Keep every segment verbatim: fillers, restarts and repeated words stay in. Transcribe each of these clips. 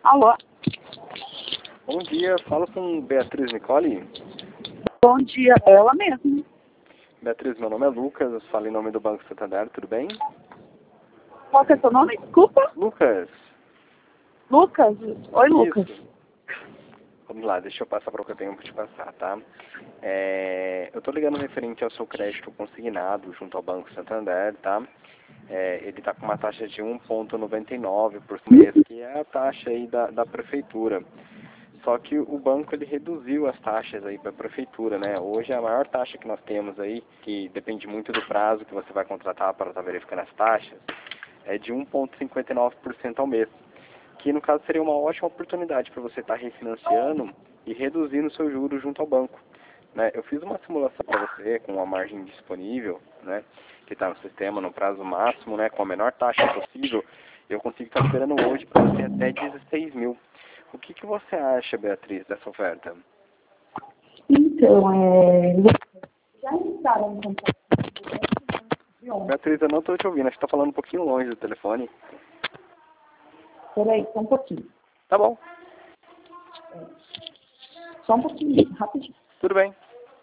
Alô? Bom dia, falo com Beatriz Nicole. Bom dia, ela mesmo. Beatriz, meu nome é Lucas, eu falo em nome do Banco Santander, tudo bem? Qual que é seu nome? Desculpa. Lucas. Lucas? Oi, Lucas. Isso. Vamos lá, deixa eu passar para o que eu tenho para te passar, tá? É, eu estou ligando referente ao seu crédito consignado junto ao Banco Santander, tá? É, ele está com uma taxa de um vírgula noventa e nove por mês, que é a taxa aí da, da prefeitura. Só que o banco ele reduziu as taxas aí para a prefeitura, né? Hoje a maior taxa que nós temos aí, que depende muito do prazo que você vai contratar para estar verificando as taxas, é de um vírgula cinquenta e nove por cento ao mês. Que no caso seria uma ótima oportunidade para você estar refinanciando e reduzindo o seu juros junto ao banco. Né? Eu fiz uma simulação para você com a margem disponível, né, que está no sistema no prazo máximo, né, com a menor taxa possível. Eu consigo estar esperando hoje para você até dezesseis mil. O que, que você acha, Beatriz, dessa oferta? Então, é... já entraram em contato com Beatriz, eu não estou te ouvindo, acho que está falando um pouquinho longe do telefone. Peraí, só um pouquinho. Tá bom. É. Só um pouquinho, rapidinho. Tudo bem.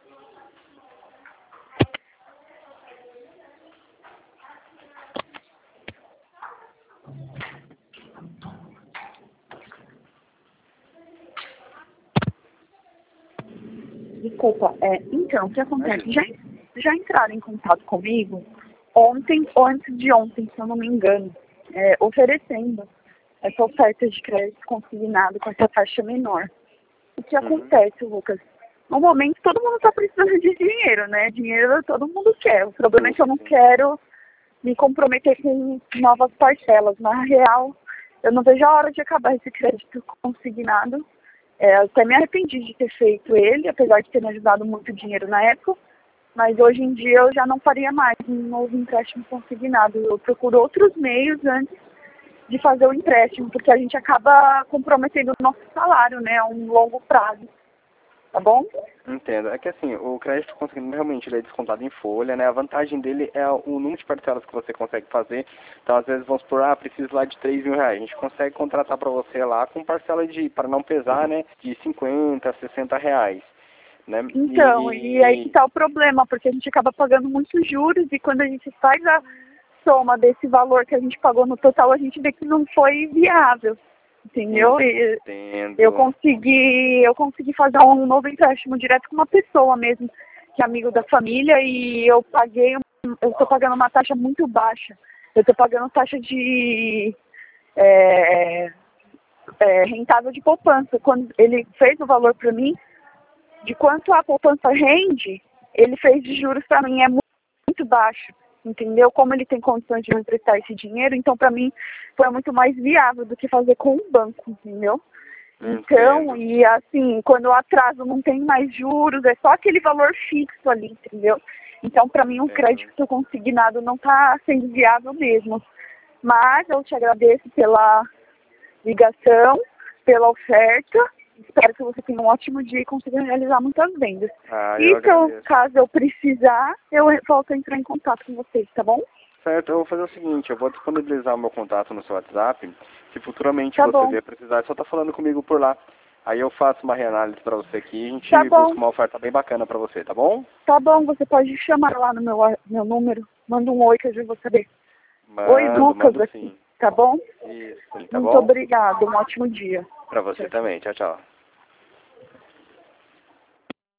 Desculpa, é, então, o que acontece? Já, já entraram em contato comigo ontem ou antes de ontem, se eu não me engano, é, oferecendo essa oferta de crédito consignado com essa taxa menor. O que acontece, Lucas? No momento, todo mundo está precisando de dinheiro, né? Dinheiro todo mundo quer. O problema é que eu não quero me comprometer com novas parcelas. Na real, eu não vejo a hora de acabar esse crédito consignado. É, eu até me arrependi de ter feito ele, apesar de ter me ajudado muito dinheiro na época. Mas hoje em dia eu já não faria mais um novo empréstimo consignado. Eu procuro outros meios antes de fazer o empréstimo, porque a gente acaba comprometendo o nosso salário, né, a um longo prazo. Tá bom? Entendo. É que assim, o crédito consignado realmente ele é descontado em folha, né? A vantagem dele é o número de parcelas que você consegue fazer. Então, às vezes, vamos supor, ah, preciso lá de três mil reais. A gente consegue contratar para você lá com parcela de, para não pesar, né, de cinquenta, sessenta reais. Né? Então, e... e aí que tá o problema, porque a gente acaba pagando muitos juros e quando a gente faz a soma desse valor que a gente pagou no total, a gente vê que não foi viável. Entendeu? Entendo. Eu consegui, eu consegui fazer um novo empréstimo direto com uma pessoa mesmo, que é amigo da família, e eu paguei, eu estou pagando uma taxa muito baixa. Eu estou pagando taxa de é, é, rentável de poupança. Quando ele fez o valor para mim, de quanto a poupança rende, ele fez de juros para mim, é muito, muito baixo. Entendeu? Como ele tem condições de me emprestar esse dinheiro, então para mim foi muito mais viável do que fazer com um banco, entendeu? Então, Entendo. e assim, quando o atraso não tem mais juros, é só aquele valor fixo ali, entendeu? Então, para mim, um crédito consignado não está sendo viável mesmo. Mas eu te agradeço pela ligação, pela oferta. Espero que você tenha um ótimo dia e consiga realizar muitas vendas. Ah, e se eu, caso eu precisar, eu volto a entrar em contato com vocês, tá bom? Certo, eu vou fazer o seguinte, eu vou disponibilizar o meu contato no seu WhatsApp. Se futuramente tá você bom. vier precisar, só tá falando comigo por lá. Aí eu faço uma reanálise para você aqui e a gente tá busca uma oferta bem bacana para você, tá bom? Tá bom, você pode chamar lá no meu, meu número. Manda um oi que eu vou saber. Mando, Oi, Lucas, mando aqui. sim. Tá bom? Isso, tá Muito bom? obrigado, um ótimo dia. Para você Tchau. também, tchau, tchau.